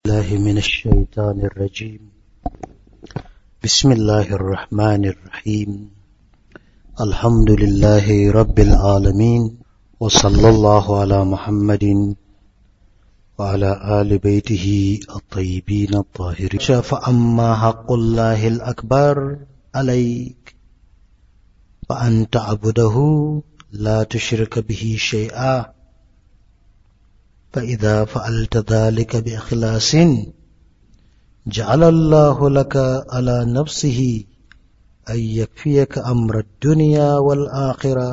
الله من الشيطان الرجيم. بسم الله الرحمن الرحيم. الحمد لله رب العالمين، وصلى الله على محمد وعلى آل بيته الطيبين الطاهرين. فأما حق الله الأكبر عليك فأن تعبده لا تشرك به شيئا، فإذا فعلت ذلك بإخلاص جعل الله لك على نفسه أن يكفيك أمر الدنيا والآخرة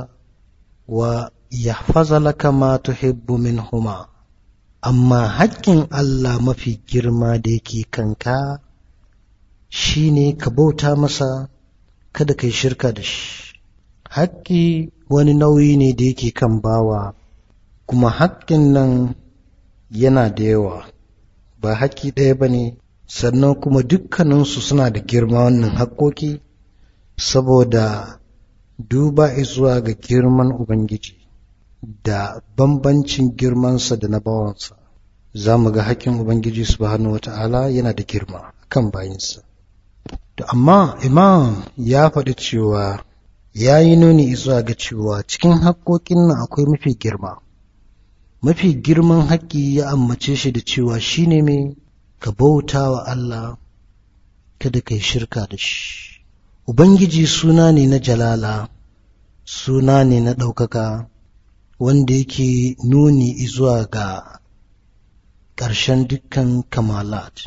ويحفظ لك ما تحب منهما. أما حق الله ما في جرما ديكي كنكا شيني كبوتا مسا kada kai shirka da shi. Haƙƙi wani nauyi ne da yake kan bawa, kuma haƙƙin nan yana da yawa, ba haƙƙi ɗaya ba ne, sannan kuma dukkaninsu suna da girma wannan haƙƙoƙi, saboda duba zuwa ga girman Ubangiji da bambancin girmansa da na bawansa. Za mu ga haƙƙin Ubangiji subhanahu wata'ala yana da girma kan bayinsa. Amma Imam ya faɗi cewa ya yi nuni zuwa ga cewa cikin haƙƙoƙin nan akwai mafi girma. Mafi girman haƙƙi ya ambace shi da cewa shi ne mai ka bauta wa Allah, kada ka yi shirka da shi. Ubangiji suna ne na jalala, suna ne na ɗaukaka, wanda yake nuni zuwa ga ƙarshen dukkan kamalat,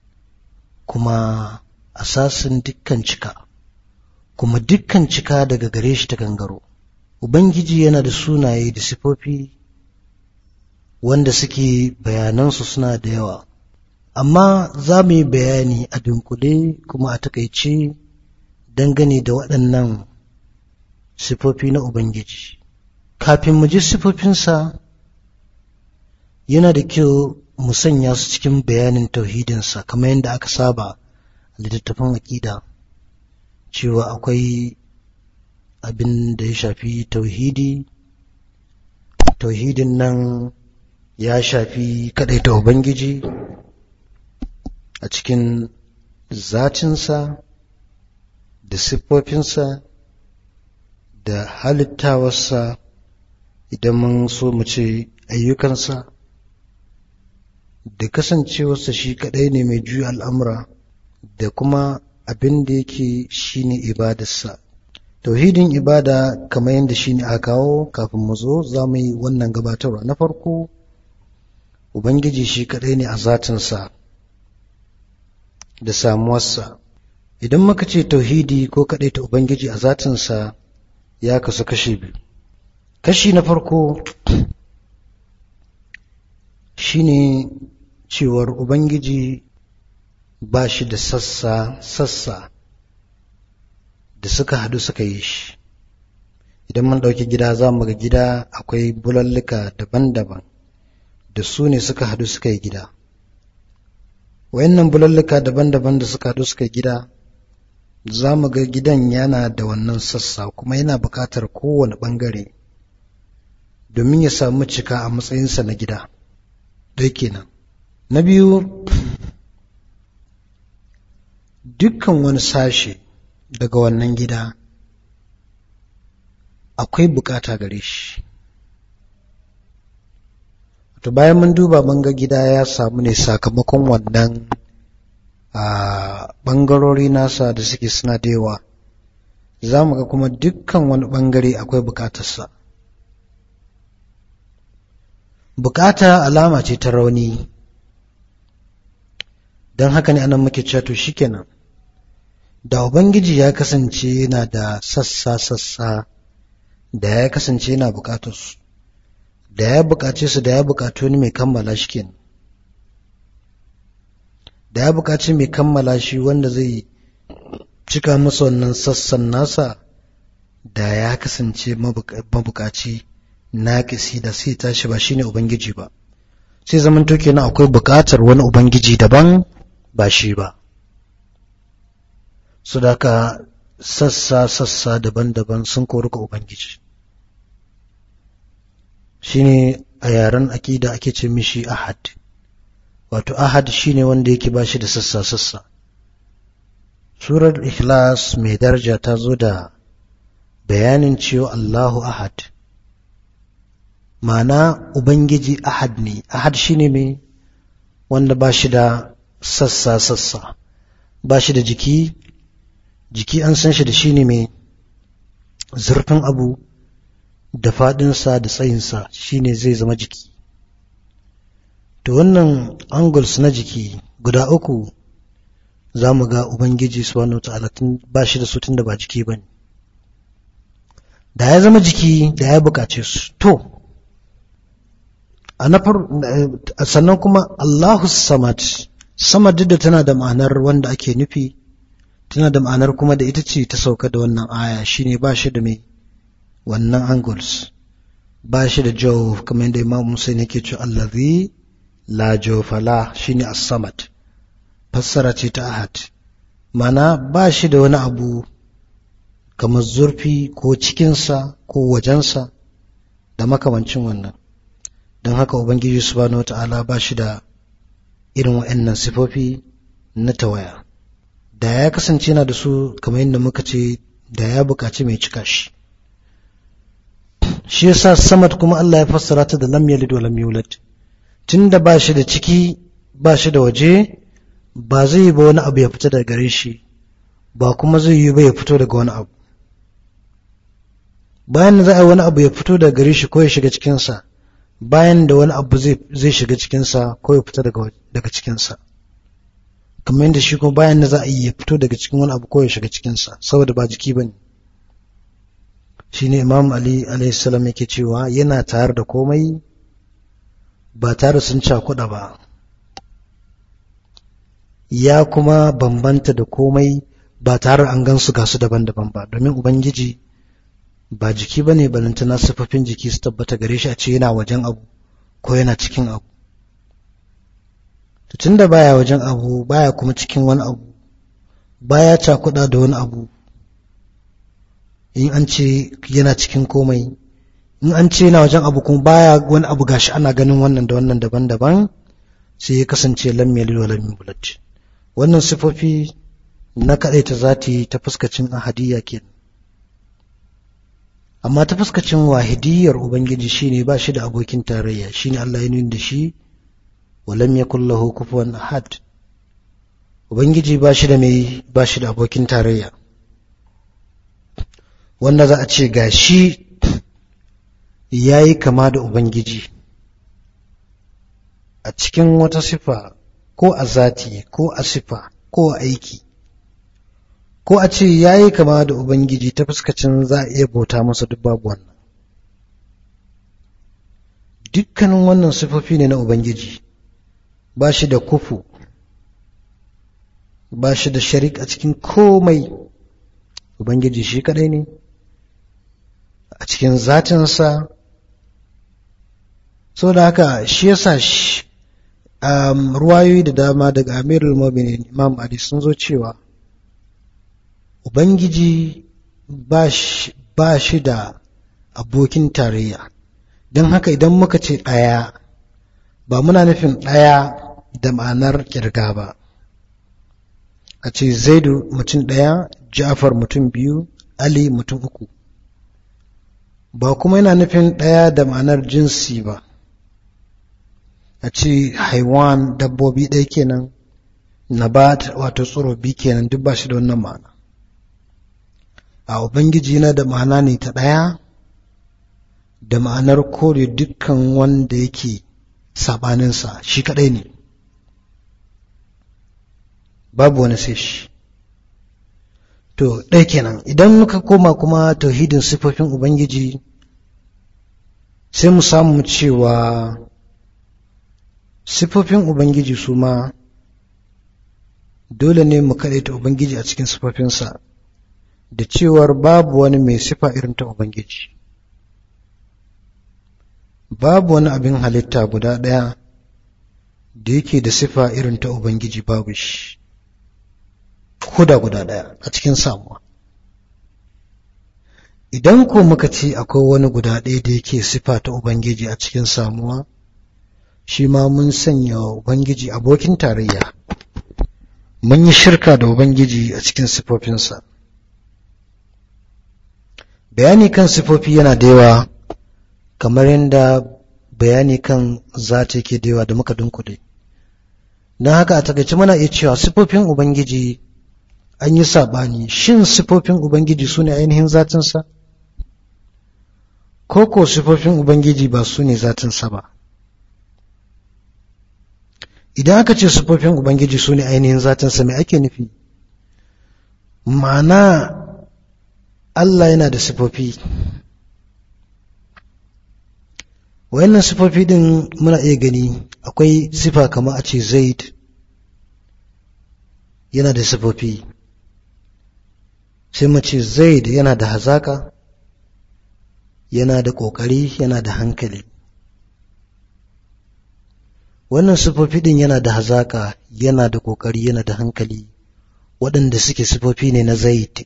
kuma asasin dukkan cika, kuma dukkan cika daga gare shi ta gangaro. Ubangiji yana da sunaye da sifofi wanda suke bayanansu suna da yawa, amma za mu yi bayani a dunkule kuma a takaice dangane da waɗannan sifofi na Ubangiji. Kafin mu ji sifofinsa, yana da kyau mu sanya su cikin bayanin tauhidinsa, kamar yadda aka saba a littattafan aƙida, cewa akwai abin da ya shafi tauhidi. Tauhidin nan ya shafi kaɗaita Ubangiji a cikin zatinsa da siffofinsa da halittawarsa, idan mun so mu ce ayyukansa, da kasancewarsa shi kaɗai ne mai juya al'amura, da kuma abin da yake shi ne ibadarsa. Tauhidin ibada kamar yadda shi ne aka kawo. Kafin mu zo za mu yi wannan gabatarwa. Na farko, Ubangiji shi kaɗai ne a zatinsa da samuwarsa. Idan muka ce tauhidi ko kaɗai ta Ubangiji a zatinsa, ya kasu kashi biyu. Kashi na farko shi ne cewar Ubangiji ba shi da sassa da suka haɗu suka yi shi. Idan mun ɗauki gida, za mu ga gida akwai bulalluka daban-daban da su ne suka haɗu suka yi gida. Wayannan bulalluka daban-daban da suka haɗu suka yi gida, za mu ga gidan yana da wannan sassa, kuma yana buƙatar kowane ɓangare domin ya samu cika a matsayinsa na gida. Dai kenan. Na biyu, dukkan wani sashe daga wannan gida akwai bukata gare shi. To bayan mun duba mun ga gida ya samu ne sakamakon wannan bangarori nasa da suke suna da yawa, za mu ga kuma dukkan wani bangare akwai bukatarsa. Bukata alama ce ta rauni, don haka ne anan muke cewa to shikenan, da Ubangiji ya kasance yana da sassa da ya kasance yana bukatar su, da ya bukace su, da ya bukaci wani mai kammala shi kenan, da ya bukaci mai kammala shi wanda zai cika masa wannan sassan nasa, da ya kasance mabukaci naƙisi, da sai tashi ba shine Ubangiji ba, sai zaman to kenan akwai bukatar wani Ubangiji daban ba shi ba. Su da ka sassa daban-daban sun kori ga Ubangiji. Shi ne a yaren aƙida ake ce mishi ahad. wato ahad shine wanda yake bashi da sassa surar ikhlas mai daraja ta zo da bayanin cewa Allahu ahad, ma'ana ubangiji ahad ne. Ahad shine mai wanda bashi da sassa bashi da jiki an san shi da shine mai zurfin abu da faɗinsa da tsayinsa shine zai zama jiki. To wannan angles na jiki guda uku za mu ga Ubangiji subhanahu wa ta'ala ba shi da su tun da ba jiki ba ne. Da ya zama jiki da ya bukace su. To, sannan kuma Allahu samad, samad duk da tana da ma'anar wanda ake nufi, tana da ma'anar kuma da ita ce ta sauka da wannan aya shine ba shi da mai wannan angles, ba shi da jawf kamar yadda Imam Musa yake cewa allazi la jawfa la shine as-samad. Fassara ce ta ahad, mana ba shi da wani abu kamar zurfi ko cikinsa ko wajensa da makamancin wannan. Don haka Ubangiji subhanahu wata'ala ba shi da irin wa'annan sifofi na tawaya. Da ya kasance yana da su kamar yadda muka ce da ya bukaci mai cika shi. Shi yasa samad kuma Allah ya fassara ta da lam yalid wa lam yulad. Tunda ba shi da ciki ba shi da waje, ba zai yi ba wani abu ya fita daga gare shi, ba kuma zai yi ba ya fito daga wani abu. Bayan da za a yi wani abu ya fito daga gare shi ko ya shiga cikinsa, bayan da wani abu zai shiga cikinsa ko ya fita daga cikinsa. Kamar yadda shi kuma bayan da za a yi ya fito daga cikin wani abu ko ya shiga cikinsa, saboda ba jiki ba ne. Shi ne Imam Ali a.s. yake cewa yana tare da komai ba tare sun cakuɗa ba. Ya kuma bambanta da komai ba tare an gansu gasu daban-daban ba, domin Ubangiji ba jiki bane balantana sifofin jiki su tabbata gare shi a ce yana wajen abu ko yana cikin abu. Tunda baya wajen abu, baya kuma cikin wani abu, baya cakuɗa da wani abu, in an ce yana cikin komai, in an ce yana wajen abu kuma baya wani abu gashi ana ganin wannan da wannan daban-daban, sai ya kasance lam yalid wa lam yulad. Wannan sifofi na kaɗaita zati ta fuskacin ahadiyya kenan. Amma ta fuskacin wahidiyar Ubangiji shine ba shi da abokin tarayya, shine Allah ya nuna da shi wa lam yakul lahu kufuwan ahad. Ubangiji ba shi da abokin tarayya, wanda za a ce gashi yayi kama da Ubangiji a cikin wata sifa ko a zati ko a sifa ko a aiki, ko a ce yayi kama da Ubangiji ta fuskacin za a iya bauta masa, duk babu wannan. Dukkanin wannan sifofi ne na Ubangiji, ba shi da kufu, ba shi da sharik a cikin komai. Ubangiji shi kadai ne a cikin zatinsa. So da haka shi yasa ruwayoyi da dama daga Amirul Mu'minin Imam Ali sun zo cewa Ubangiji ba shi da abokin tarayya. Don haka idan muka ce ɗaya, ba muna nufin ɗaya da ma'anar ƙirga ba. A ce Zaidu mutum ɗaya, Ja'far mutum biyu, Ali mutum uku. Ba kuma yana nufin ɗaya da ma'anar jinsi ba. A ce haiwan dabbobi ɗaya kenan, nabat wato tsiro biyu kenan, duk ba shi da wannan ma'ana. A Ubangiji yana da ma'ana ne ta ɗaya, da ma'anar kore dukkan wanda yake saɓaninsa, shi kaɗai ne, babu wani sai shi. To ɗaya kenan. Idan muka koma kuma tauhidin sifofin Ubangiji, sai mu samu cewa sifofin Ubangiji su ma dole ne mu kaɗaita Ubangiji a cikin sifofinsa, da cewar babu wani mai sifa irin ta Ubangiji. Babu wani abin halitta guda ɗaya da yake da sifa irin ta Ubangiji, babu shi, ko da guda ɗaya a cikin samuwa. Idan ko muka ce akwai wani guda ɗaya da yake sifa ta Ubangiji a cikin samuwa, shi ma mun sanya Ubangiji abokin tarayya, mun yi shirka da Ubangiji a cikin sifofinsa. Bayani kan sifofi yana da yawa, kamar yadda bayani kan zata yake da yawa da muka dunkule. Don haka a takaice muna iya cewa sifofin Ubangiji an yi saɓani, shin sifofin Ubangiji su ne ainihin zatinsa? Ko sifofin Ubangiji ba su ne zatinsa ba? Idan aka ce sifofin Ubangiji su ne ainihin zatinsa, me ake nufi? Ma'ana Allah yana da sifofi. Wayannan sifofi din muna iya gani, akwai sifa kamar a ce Zaid yana da sifofi. Sai mu ce Zaid yana da hazaka, yana da ƙoƙari, yana da hankali. Wannan sifofi din yana da hazaka, yana da ƙoƙari, yana da hankali, waɗanda suke sifofi ne na Zaid.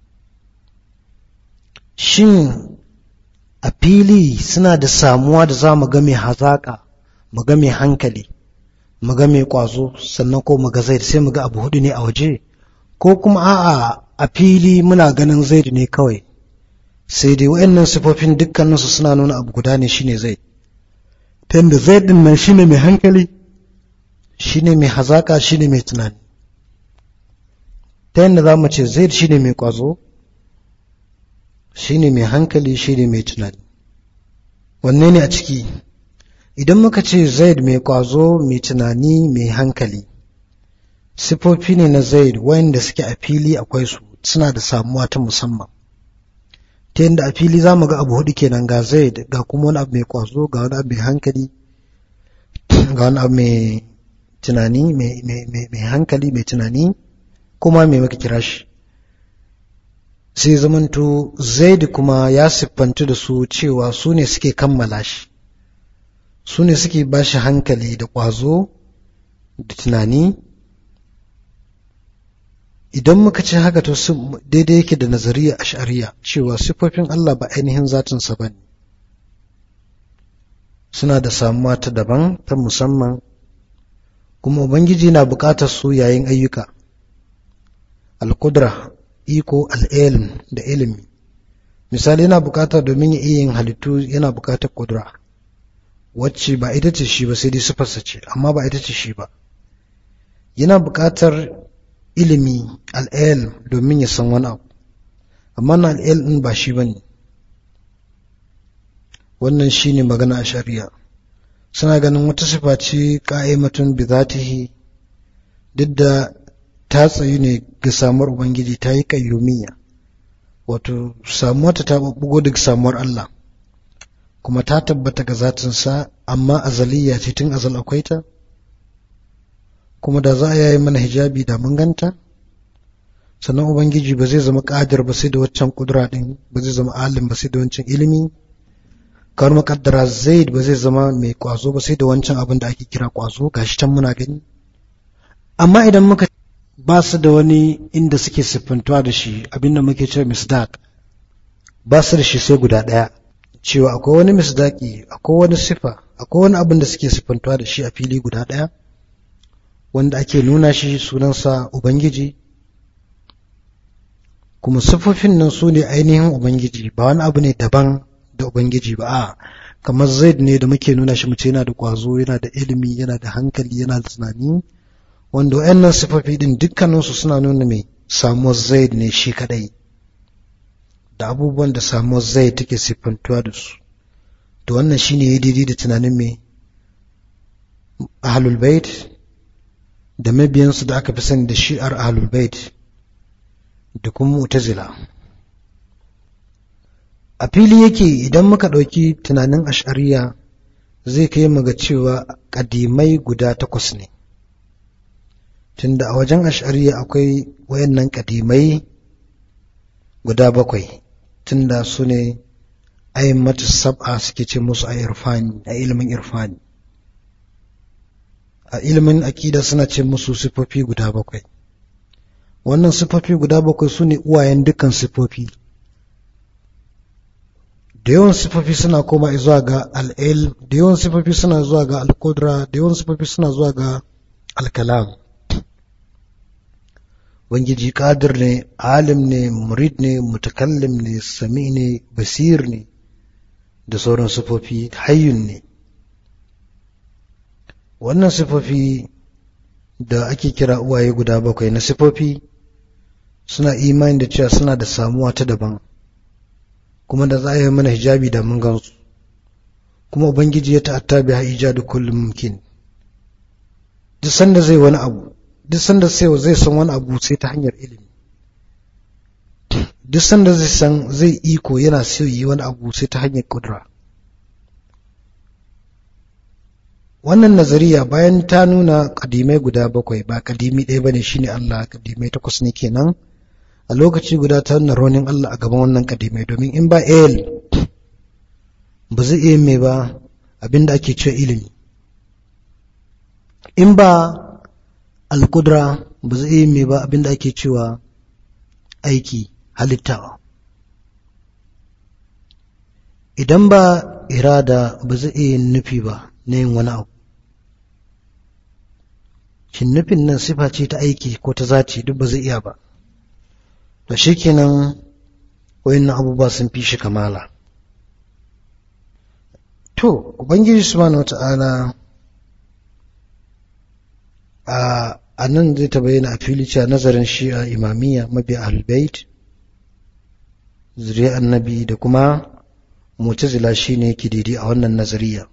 Shin a fili suna da samuwa da za mu ga mai hazaka, mu ga mai hankali, mu ga mai ƙwazo, sannan ko mu ga Zaid sai mu ga abu hudu ne a waje? Ko kuma a'a, a fili muna ganin Zaid ne kawai, sai dai waɗannan sifofin dukkaninsu suna nuna abu guda ne, shine Zaid. Tunda Zaid din nan shine mai hankali, shine mai hazaka, shine mai tunani. Ta yadda za mu ce Zaid shine mai ƙwazo, shine mai hankali, shine mai tunani. Wanne ne a ciki? Idan muka ce Zaid mai ƙwazo, mai tunani, mai hankali, sifofi ne na Zaid wanda suke a fili akwai su, suna da samuwa ta musamman. Ta yadda a fili za mu ga abu hudu kenan, ga Zaid, ga kuma wani abu mai ƙwazo, ga wani abu mai hankali, ga wani abu mai tunani, mai hankali, mai tunani, kuma mai maka kira shi. Sai zamanto Zaid kuma ya siffantu da su cewa su ne suke kammala shi, su ne suke ba shi hankali da ƙwazo da tunani. Idan muka ce haka to daidai yake da nazariya ash'ariya cewa siffofin Allah ba ainihin zatinsa ba ne, suna da samuwa ta daban ta musamman, kuma Ubangiji na buƙatar su yayin ayyuka. Al-Qudra, iko, al-ilm da ilimi. Misali, yana buƙatar domin ya iya yin halittu, yana buƙatar ƙudura, wacce ba ita ce shi ba, sai dai sifarsa ce, amma ba ita ce shi ba. Yana buƙatar ilimi, al-ilm, domin ya san wani abu, amma na al-ilm ɗin ba shi ba ne. Wannan shi ne magana a shari'a. Suna ganin wata sifa ce qa'imatun bi zatihi, duk da ta tsayu ne ga samuwar Ubangiji, ta yi qayyumiyya, wato samuwarta ta bugo daga samuwar Allah, kuma ta tabbata ga zatinsa, amma azaliyya ce, tun azal akwai ta, kuma da za a yayi mana hijabi da mun ganta. Sannan Ubangiji ba zai zama qadir ba sai da waccan kudura din, ba zai zama alim ba sai da wancan ilimi. Kawar makaddara Zaid ba zai zama mai ƙwazo ba sai da wancan abin da ake kira ƙwazo, gashi can muna gani. Amma idan muka ba su da wani inda suke siffantuwa da shi, abinda muke cewa misdaq, ba su da shi sai guda ɗaya, cewa akwai wani misdaqi, akwai wani sifa, akwai wani abin da suke siffantuwa da shi a fili guda ɗaya, wanda ake nuna shi sunansa Ubangiji, kuma siffofin nan su ne ainihin Ubangiji, ba wani abu ne daban da Ubangiji ba. A kamar Zaid ne da muke nuna shi, mace yana da ƙwazo, yana da ilimi, yana da hankali, yana da tunani, wanda wayannan sifofi din dukkaninsu suna nuna mai samuwar Zaid ne shi kadai, da abubuwan da samuwar Zaid take siffantuwa da su. To wannan shine yayi daidai da tunanin mai Ahlul Bait da mabiyansu da aka fi sani da shi'ar Ahlul Bait da kuma Mu'tazila. A fili yake idan muka ɗauki tunanin Ash'ariya, zai kai mu ga cewa ƙadimai guda 8 ne. Tunda a wajen Ash'ariya akwai wayannan ƙadimai guda 7, tunda su ne a'immatu sab'a suke ce musu a irfani, a ilimin irfani. A ilimin aqida suna ce musu sifofi guda 7. Wannan sifofi guda 7 su ne uwayen dukkan sifofi. da yawan sifofi suna koma zuwa ga al'ilm, da yawan sifofi suna zuwa ga al-qudra, da yawan sifofi suna zuwa ga al-kalam. Ubangiji qadir ne, alim ne, murid ne, mutakallim ne, sami ne, basir ne, da sauran sifofi. Hayyun ne. Wannan sifofi da ake kira uwaye guda bakwai na sifofi suna imani da cewa suna da samuwa ta daban, kuma da za a yi mana hijabi da mun gansu, kuma Ubangiji ya ta'atta bi ijadu kullum mumkin. Duk sanda zai wani abu, duk sanda zai san wani abu sai ta hanyar ilimi, duk sanda zai iko yana so yi wani abu sai ta hanyar kudura. Wannan nazariya bayan ta nuna kadimai guda bakwai, ba kadimi ɗaya bane shine Allah, kadimai 8 ne kenan. A lokaci guda ta nuna raunin Allah a gaban wannan kadimai, domin in ba ba zai iya mai ba abinda ake cewa ilimi, in ba al-qudra ba zai iya mai ba abinda ake cewa aiki, halittawa, idan ba irada ba zai iya nufi ba na yin wani abu. Shin nufin nan sifa ce ta aiki ko ta zati? Duk ba zai iya ba. To shikenan wayannan abubuwa sun fi shi kamala. To Ubangiji subhanahu wata'ala a nan zai ta bayyana a fili cewa nazarin Shi'a Imamiyya, mabiya Ahlul Bait, zuriyar Annabi da kuma Mu'tazila shine yake daidai a wannan nazariya,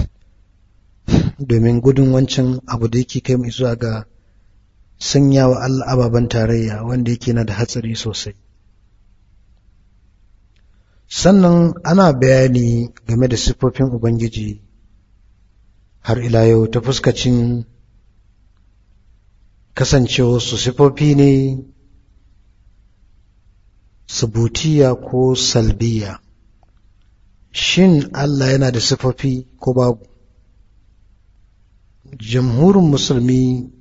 domin gudun wancan abu da yake kai mu zuwa ga sanya wa Allah ababen tarayya, wanda yake na da hatsari sosai. Sannan ana bayani game da siffofin Ubangiji har ila yau ta fuskacin kasancewa su siffofi ne subutiya ko salbiya. Shin Allah yana da siffofi ko babu? Jamhurin musulmi,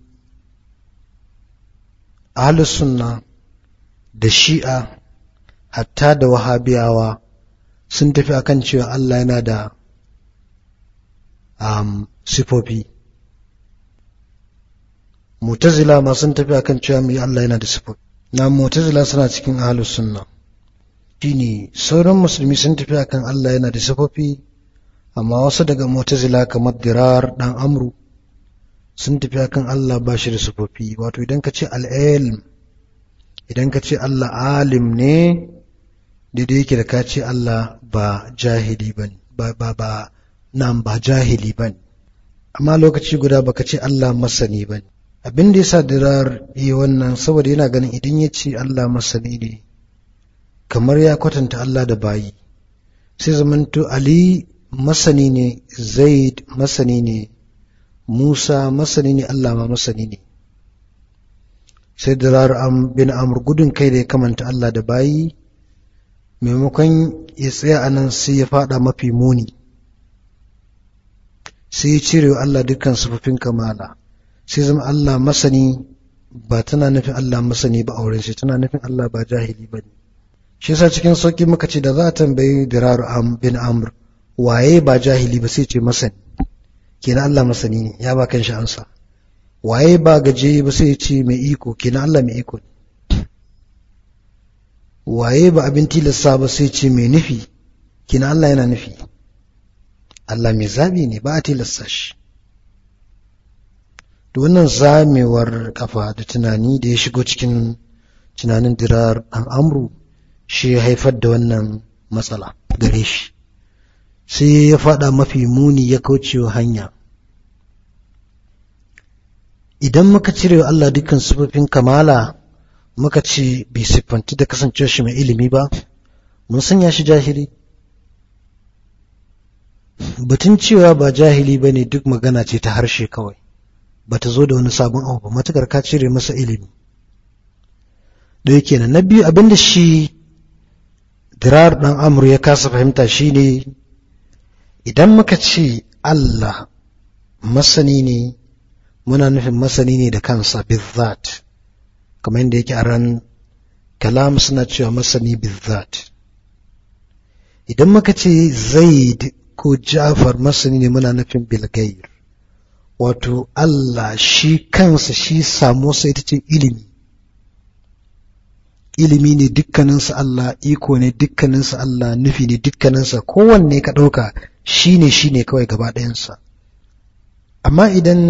ahlus sunna da shi'a hatta da wahabiyawa sun tafi akan cewa Allah yana da sifofi. Mu'tazila ma sun tafi akan cewa mai Allah yana da sifofi. Na Mu'tazila suna cikin ahlus sunna. Shine sauran musulmi sun tafi akan Allah yana da sifofi, amma wasu daga Mu'tazila kamar Dirar dan Amru sun tafi akan Allah ba shi da sifofi. Wato idan ka ce al-ilm, idan ka ce Allah alim ne, daidai yake da ka ce Allah ba jahili bane, ba jahili bane. Amma lokaci guda baka ce Allah masani bane. Abin da yasa Dirar yi wannan saboda yana ganin idan ya ce Allah masani ne, kamar ya kwatanta Allah da bayi. Sai zamanto Ali masani ne, Zaid masani ne, Musa masani ne, Allah ma masani ne. Sai Dirar bin Amr gudun kai da ya kamanta Allah da bayi, maimakon ya tsaya a nan sai ya fada mafi muni, sai ya cire wa Allah dukkan sifofin kamala. Sai zama Allah masani ba tana nufin Allah masani ba auren shi, tana nufin Allah ba jahili ba ne. Shi yasa cikin sauki muka ce da za a tambayi Dirar bin Amr waye ba jahili ba, sai ce masani, kenan Allah masani ne, ya ba kan shi ansa. Waye ba gaje ba, sai ce mai iko, kenan Allah mai iko ne. Waye ba abin tilasta ba, sai ce mai nufi, kenan Allah yana nufi. Allah mai zabi ne, ba a tilasta shi. Da wannan zamewar kafa da tunani da ya shigo cikin tunanin Dirar dan Amru, shi ya haifar da wannan matsala gare shi, sai ya fada mafi muni, ya kaucewa hanya. Idan muka cire wa Allah dukkan sifofin kamala, muka ce bai siffanci da kasancewar shi mai ilimi ba, mun sanya shi jahili. Batun cewa ba jahili ba ne duk magana ce ta harshe kawai, ba ta zo da wani sabon abu ba, matukar ka cire masa ilimi. Da yake na biyu, abinda shi Dirar dan Amru ya kasa fahimta shine, idan muka ce Allah masani ne, muna nufin masani ne da kansa bizzat, kamar yadda yake a ran kalam suna cewa masani bizzat. idan muka ce Zaid ko Ja'far masani ne muna nufin bilgair, wato Allah shi kansa shi samu sai ita ce ilimi ne dukkaninsa Allah, iko ne dukkaninsa Allah, nufi ne dukkaninsa, kowanne ka ɗauka shi ne kawai gaba ɗayansa. Amma idan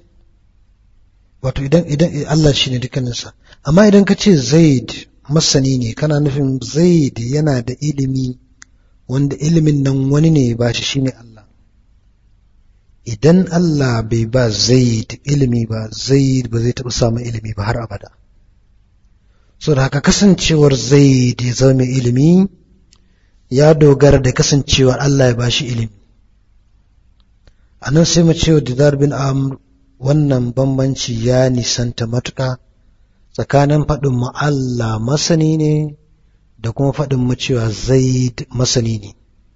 Allah shi ne dukkaninsa, amma idan ka ce Zaid masani ne, kana nufin Zaid yana da ilimi wanda ilimin nan wani ne ba shi ne Allah. Idan Allah bai ba Zaid ilimi ba, Zaid ba zai taɓa samun ilimi ba har abada. So da haka kasancewar Zaid ya zama mai ilimi ya dogara da kasancewar Allah ya ba shi ilimi. A nan sai mu ce wa Didar bin Amr wannan bambanci ya nisanta matuƙa tsakanin faɗin mu Allah masani ne da kuma faɗin mu cewa Zaid masani ne.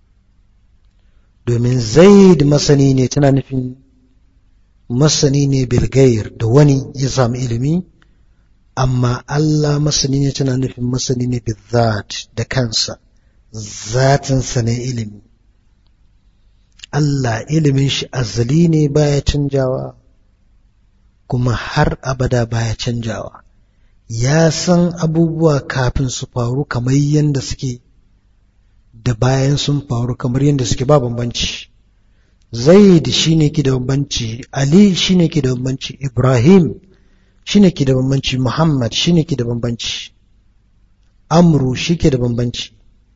Domin Zaid masani ne tana nufin masani ne bilgair da wani ya samu ilimi, amma Allah masani ne tana nufin masani ne bizat da kansa, zatinsa ne ilimi. Allah ilimin shi azali ne baya canjawa, kuma har abada baya canjawa. Ya san abubuwa kafin su faru kamar yadda suke, da bayan sun faru kamar yadda suke, ba bambanci. Zaid shine ke da bambanci, Ali shine ke da bambanci, Ibrahim shine ke da bambanci, Muhammad shine ke da bambanci, Amru shi ke da bambanci,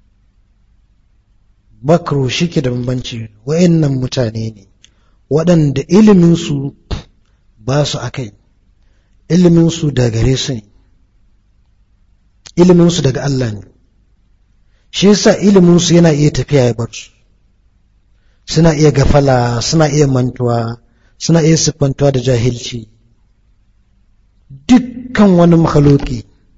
Bakru shi ke da bambanci. Wa'annan mutane ne waɗanda iliminsu ba su akai, iliminsu daga gare su ne, iliminsu daga Allah ne. Shi yasa iliminsu yana iya tafiya ya bar su, suna iya gafala, suna iya mantuwa, suna iya siffantuwa da jahilci. Dukkan wani makhluki,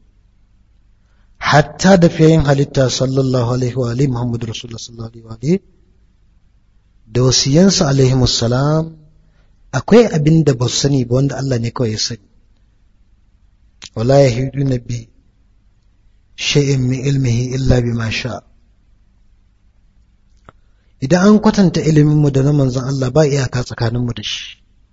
hatta da fiyayin halitta sallallahu alaihi wa alihi Muhammadu Rasulullah sallallahu alaihi wa alihi da wasiyansa alaihi wassalam, akwai abin da ba su sani ba wanda Allah ne kawai ya sani. Wala yahiduna bi shay'in min ilmihi illa bima sha. Idan an kwatanta ilimin mu da na manzon Allah ba iyaka tsakanin mu da shi.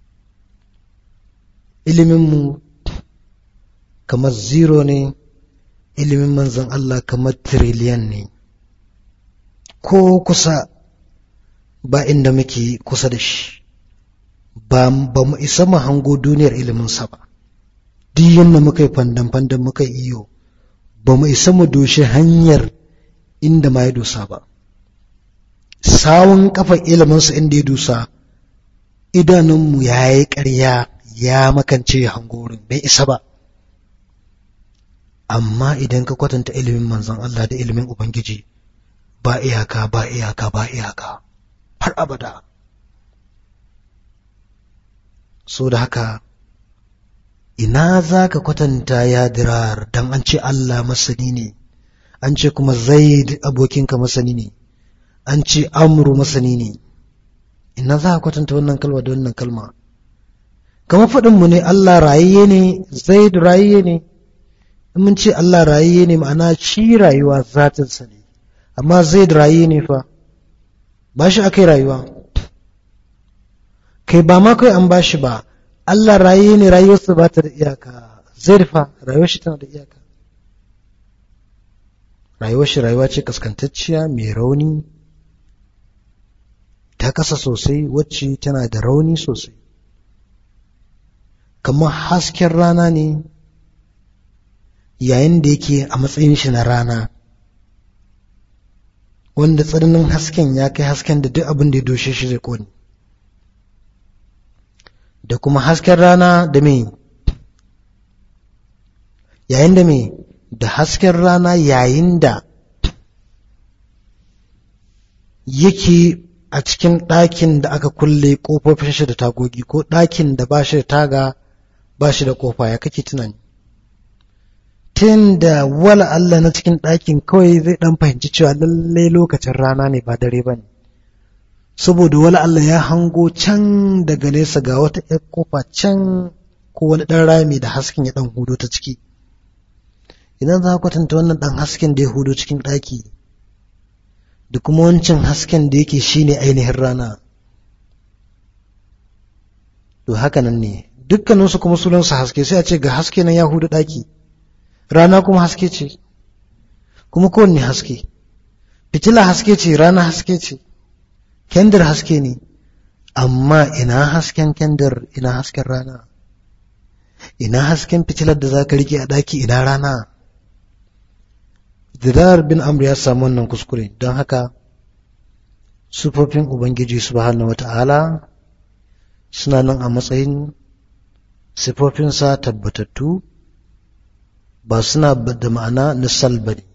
Ilimin mu kamar zero ne, ilimin manzon Allah kamar trillion ne. Ko kusa ba inda muke kusa da shi. Ba mu isa mu hango duniyar iliminsa ba. Duk yadda muka yi fandan muka yi iyo, ba mu isa mu doshi hanyar inda ma ya dosa ba. Sawun kafa iliminsa inda ya dosa, idanunmu ya yi ƙarya, ya makance hangorin, bai isa ba. Amma idan ka kwatanta ilimin manzon Allah da ilimin Ubangiji, ba iyaka, ba iyaka, ba iyaka, har abada. So da haka, ina za ka kwatanta ya dirar don an ce Allah masani ne, an ce kuma Zaid abokinka masani ne, an ce Amru masani ne. Ina za ka kwatanta wannan kalma da wannan kalma? Kamar faɗinmu ne Allah rayayye ne, Zaid rayayye ne. In mun ce Allah rayayye ne ma'ana shi rayuwa zatinsa ne, amma Zaid rayayye ne fa, ba shi aka yi rayuwa. Kai ba ma kai an ba shi ba, Allah rayayye ne, rayuwarsa ba ta da iyaka. Zaid fa rayuwar shi tana da iyaka. Rayuwar shi rayuwa ce kaskantacciya mai rauni, ta kasa sosai, wacce tana da rauni sosai. Kamar hasken rana ne yayin da yake a matsayin shi na rana, wanda tsananin hasken ya kai hasken da duk abin da ya doshe shi zai kone. Da kuma hasken rana da me? Yayin da me? Da hasken rana yayin da yake a cikin ɗakin da aka kulle ƙofofin shi da tagogi, ko ɗakin da ba shi da taga, ba shi da ƙofa, ya kake tunani? Tun da wala Allah na cikin ɗakin kawai zai ɗan fahimci cewa lallai lokacin rana ne ba dare ba ne. Saboda wala Allah ya hango can daga nesa ga wata ‘yar ƙofa can, ko wani ɗan rami da hasken ya ɗan hudo ta ciki. Idan za ka kwatanta wannan ɗan hasken da ya hudo cikin ɗaki da kuma wancan hasken da yake shine ainihin rana. To haka nan ne dukkaninsu kuma sunansu haske, sai a ce ga haske nan ya hudu ɗaki, rana kuma haske ce, kuma kowanne haske, fitila haske ce, rana haske ce, kendir haske ne, amma ina hasken kendir, ina hasken rana, ina hasken fitilar da za ka rike a ɗaki, ina rana. Dirar bin Amr ya samu wannan kuskure, don haka sufofin Ubangiji subhanahu wata'ala suna nan a matsayin sifofinsa tabbatattu, ba suna da ma'ana na salba ne.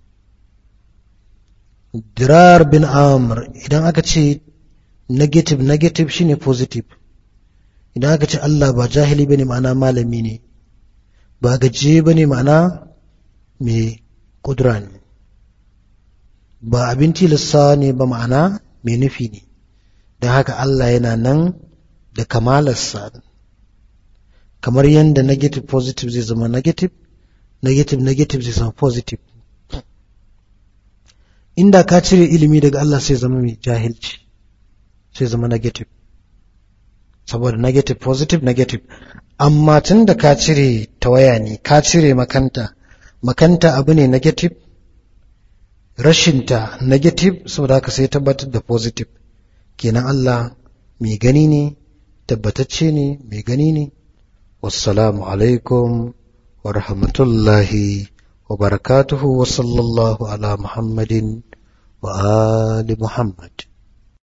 Dirar bin Amr, idan aka ce negative shine positive. Idan aka ce Allah ba jahili bane ma'ana malami ne, ba gajiye bane ma'ana mai kudura ne, ba abin tilasta ne ba ma'ana mai nufi ne. Don haka Allah yana nan da kamalarsa, kamar yadda negative positive zai zama negative zai zama positive. Inda ka cire ilimi daga Allah sai zama mai jahilci, sai zama negative, saboda negative positive negative. Amma tun da ka cire tawaya ne, ka cire makanta abu ne negative, rashinta negative, saboda haka sai tabbatar da positive. Kenan Allah mai gani ne, tabbatacce ne, mai gani ne. Wassalamu alaikum wa rahmatullahi wa barakatuhu wa sallallahu ala Muhammadin wa ali Muhammad.